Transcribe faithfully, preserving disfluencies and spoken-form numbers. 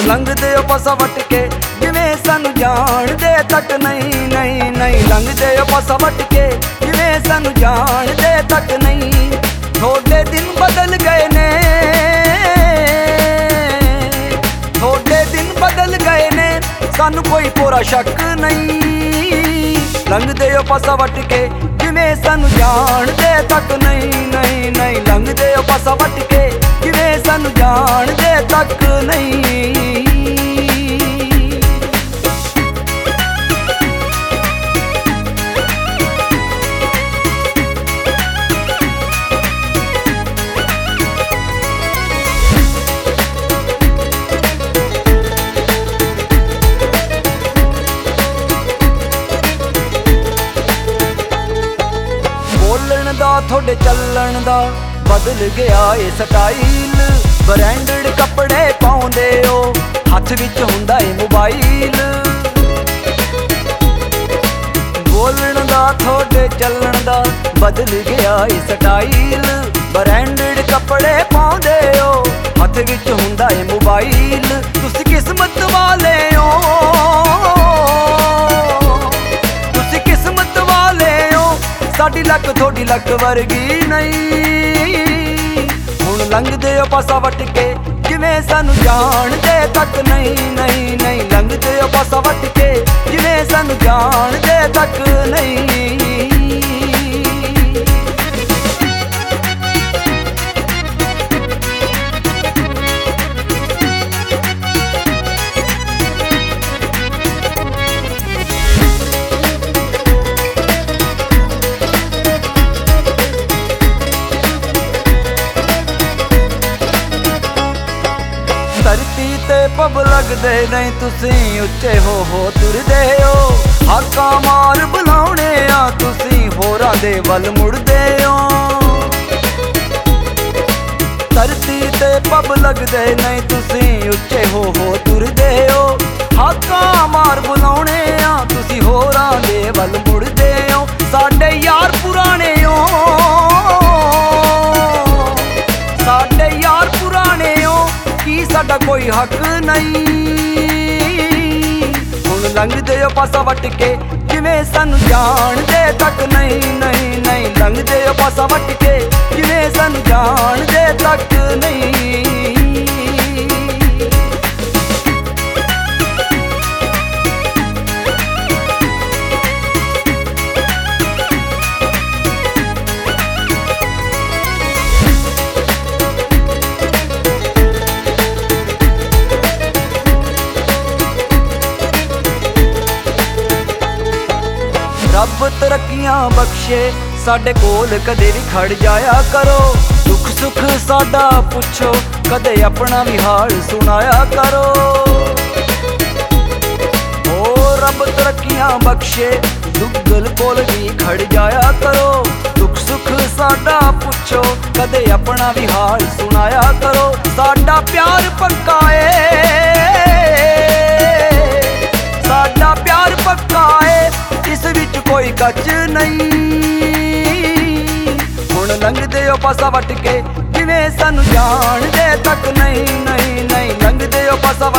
लंघदे हो पासा वट के जिवें सानू जाणदे तक नहीं नहीं नहीं। लंघदे हो पासा वट के जिवें सानू जाणदे तक नहीं। थोड़े दिन बदल गए ने, थोड़े दिन बदल गए ने, सानू कोई पूरा शक नहीं। लंघदे हो पासा वट के जिवें सानू जाणदे तक नहीं नहीं नहीं। लंघदे हो पासा वट के जिवें सानू जाणदे तक नहीं। बोलण दा थोड़े चलण दा बदल गया ये स्टाइल। ब्रांडेड कपड़े पाउंदे हो, हथ विच हुंदा है मोबाइल। बोलण दा थोड़े चलण दा बदल गया ये स्टाइल। ब्रांडेड कपड़े पाउंदे हो, हथ विच हुंदा है मोबाइल। तुसी किस्मत वाले हो, तुसी किस्मत वाले हो, साडी लक थोड़ी लक वर्गी नहीं। हुण लंघदे हो पासा वट के जिवें सानू जाणदे तक नहीं नहीं नहीं। लंघदे हो पासा वट के जिवें सानू जाणदे तक नहीं। धरती ते पब लगदे नहीं, तुसी उच्चे हो हो तुरदे हो। हाका मार बुलाउणे आ, तुसी होरां दे वल मुड़दे हो। धरती ते पब लगदे नहीं, तुसी उच्चे हो हो तुरदे हो। हाका मार बुलाउणे आ, तुसी होरां दे वल मुड़दे हो। साडे यार पुराने हो, साडे यार पुराने हो, की साडा कोई हक नहीं। हुण लंघदे हो पासा वट के जिवें सानू जाणदे तक नहीं नहीं नहीं। लंघदे हो पासा वट के जिवें सानू जाणदे तक नहीं। रब तरक्कियां बख्शे साडे कोल कदे भी खड़ जाया करो। दुख सुख साडा पुछो कदे अपना भी हाल सुनाया करो। ओ रब तरक्कियां बख्शे दुगल कोल भी खड़ जाया करो। दुख सुख साडा पुछो कदे अपना भी हाल सुनाया करो। साडा प्यार पक्का है, साडा प्यार पक्का है, इस विच कोई कच नहीं। हुण लंघदे हो पासा वट के जिवें सानू जाणदे तक नहीं नहीं नहीं। लंघदे हो पासा